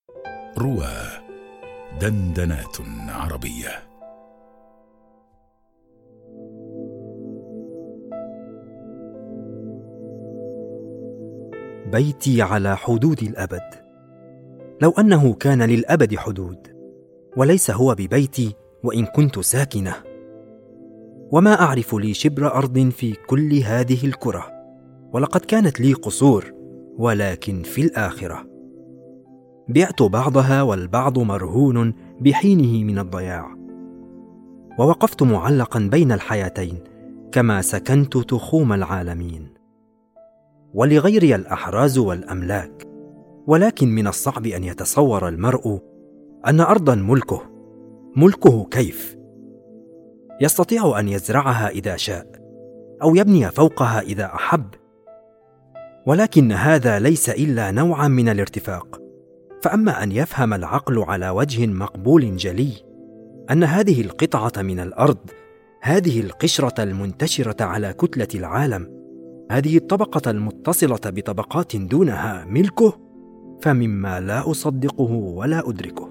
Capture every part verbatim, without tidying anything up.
روى دندنات عربية. بيتي على حدود الأبد. لو أنه كان للأبد حدود، وليس هو ببيتي وإن كنت ساكنة. وما أعرف لي شبر أرض في كل هذه الكرة، ولقد كانت لي قصور، ولكن في الآخرة بعت بعضها والبعض مرهون بحينه من الضياع. ووقفت معلقا بين الحياتين، كما سكنت تخوم العالمين. ولغيري الأحراز والأملاك، ولكن من الصعب أن يتصور المرء أن أرضا ملكه ملكه كيف يستطيع أن يزرعها إذا شاء، أو يبني فوقها إذا أحب. ولكن هذا ليس إلا نوعا من الارتفاق. فأما أن يفهم العقل على وجه مقبول جلي أن هذه القطعة من الأرض، هذه القشرة المنتشرة على كتلة العالم، هذه الطبقة المتصلة بطبقات دونها ملكه، فمما لا أصدقه ولا أدركه.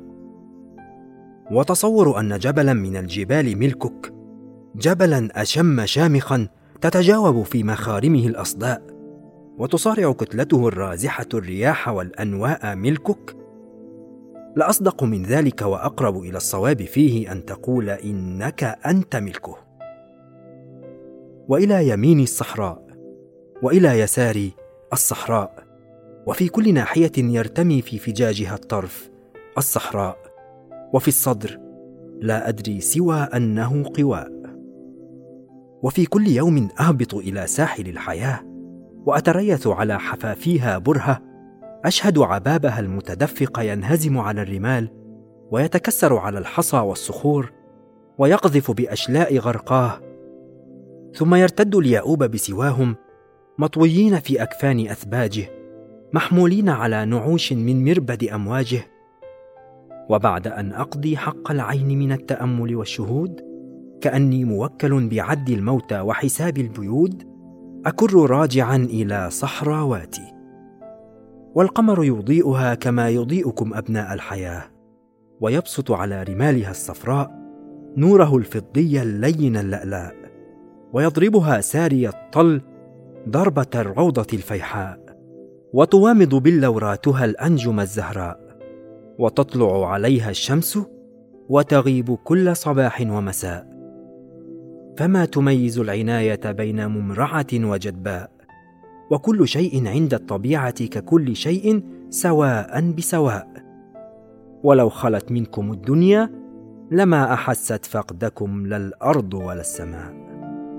وتصور أن جبلا من الجبال ملكك، جبلا أشم شامخا تتجاوب في مخارمه الأصداء، وتصارع كتلته الرازحة الرياح والأنواء ملكك، لأصدق من ذلك وأقرب إلى الصواب فيه أن تقول إنك أنت ملكه. وإلى يميني الصحراء، وإلى يساري الصحراء، وفي كل ناحية يرتمي في فجاجها الطرف الصحراء، وفي الصدر لا أدري سوى أنه قواء. وفي كل يوم أهبط إلى ساحل الحياة، وأتريث على حفافيها برهة، أشهد عبابها المتدفق ينهزم على الرمال، ويتكسر على الحصى والصخور، ويقذف بأشلاء غرقاه، ثم يرتد ليؤوب بسواهم، مطويين في أكفان أثباجه، محمولين على نعوش من مربد أمواجه. وبعد أن أقضي حق العين من التأمل والشهود، كأني موكل بعد الموتى وحساب البيود، أكر راجعا إلى صحراواتي، والقمر يضيئها كما يضيئكم أبناء الحياة، ويبسط على رمالها الصفراء نوره الفضي اللين اللألاء، ويضربها ساري الطل ضربة الروضة الفيحاء، وتوامض بلوراتها الأنجم الزهراء، وتطلع عليها الشمس وتغيب كل صباح ومساء. فما تميز العناية بين ممرعة وجدباء، وكل شيء عند الطبيعة ككل شيء سواء بسواء. ولو خلت منكم الدنيا لما أحست فقدكم لا الأرض ولا السماء.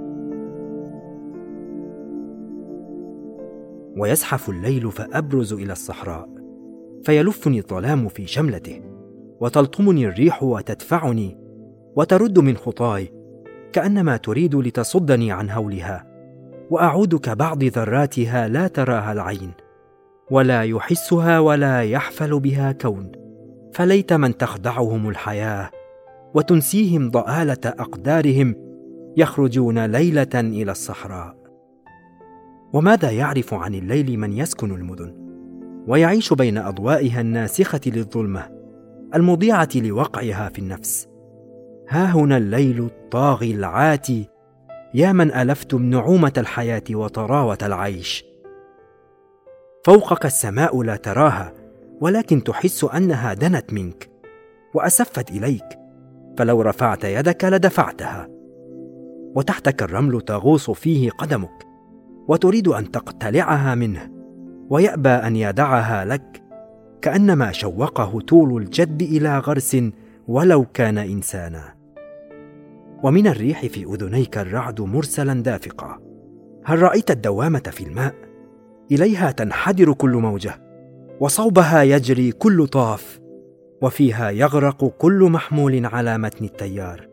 ويزحف الليل فأبرز إلى الصحراء، فيلفني الظلام في شملته، وتلطمني الريح وتدفعني، وترد من خطاي كأنما تريد لتصدني عن هولها، وأعود كبعض ذراتها لا تراها العين، ولا يحسها ولا يحفل بها كون. فليت من تخدعهم الحياة وتنسيهم ضآلة أقدارهم، يخرجون ليلة إلى الصحراء. وماذا يعرف عن الليل من يسكن المدن، ويعيش بين أضوائها الناسخة للظلمة المضيعة لوقعها في النفس؟ ها هنا الليل الطاغي العاتي، يا من ألفتم نعومة الحياة وطراوة العيش. فوقك السماء لا تراها، ولكن تحس أنها دنت منك وأسفت إليك، فلو رفعت يدك لدفعتها. وتحتك الرمل تغوص فيه قدمك، وتريد أن تقتلعها منه، ويأبى أن يدعها لك، كأنما شوقه طول الجدب إلى غرس ولو كان إنسانا. ومن الريح في أذنيك الرعد مرسلا دافقا. هل رأيت الدوامة في الماء؟ إليها تنحدر كل موجة، وصوبها يجري كل طاف، وفيها يغرق كل محمول على متن التيار.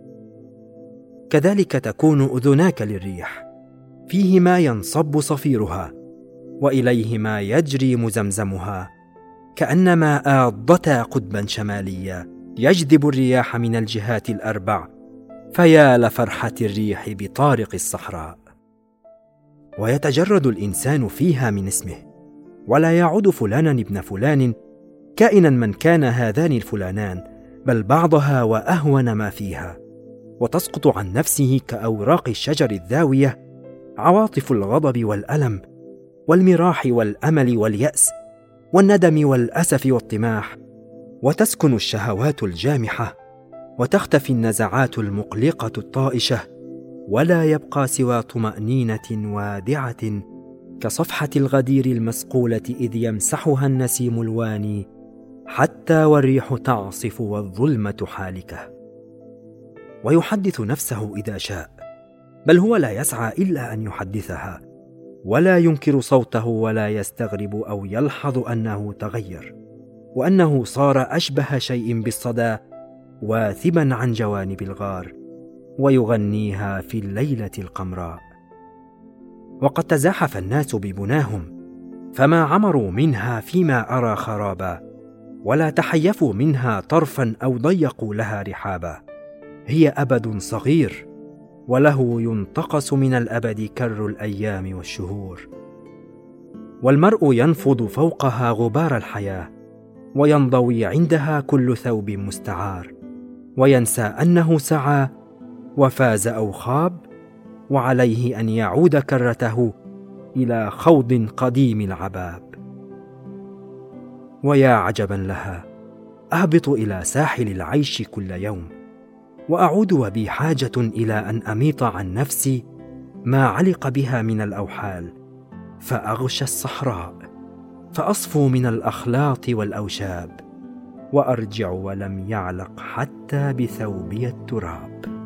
كذلك تكون أذناك للريح، فيهما ينصب صفيرها، وإليهما يجري مزمزمها، كأنما آضتا قطبا شماليا يجذب الرياح من الجهات الأربع. فيا لفرحة الريح بطارق الصحراء. ويتجرد الإنسان فيها من اسمه، ولا يعود فلانا ابن فلان، كائنا من كان هذان الفلانان، بل بعضها وأهون ما فيها، وتسقط عن نفسه كأوراق الشجر الذاوية عواطف الغضب والألم والمراح والأمل واليأس والندم والأسف والطماح، وتسكن الشهوات الجامحة، وتختفي النزعات المقلقة الطائشة، ولا يبقى سوى طمأنينة وادعة كصفحة الغدير المسقولة إذ يمسحها النسيم الواني حتى والريح تعصف والظلمة حالكة. ويحدث نفسه إذا شاء، بل هو لا يسعى إلا أن يحدثها، ولا ينكر صوته ولا يستغرب أو يلحظ أنه تغير، وأنه صار أشبه شيء بالصدى واثبا عن جوانب الغار، ويغنيها في الليلة القمراء. وقد تزاحف الناس ببناهم، فما عمروا منها فيما أرى خرابا، ولا تحيفوا منها طرفا أو ضيقوا لها رحابا. هي أبد صغير، وله ينتقص من الأبد كر الأيام والشهور. والمرء ينفض فوقها غبار الحياة، وينضوي عندها كل ثوب مستعار، وينسى أنه سعى وفاز أو خاب، وعليه أن يعود كرته إلى خوض قديم العباب. ويا عجبا لها، أهبط إلى ساحل العيش كل يوم، وأعود وبي حاجة إلى أن أميط عن نفسي ما علق بها من الأوحال، فأغشى الصحراء، فأصفو من الأخلاط والأوشاب، وأرجع ولم يعلق حتى بثوبي التراب.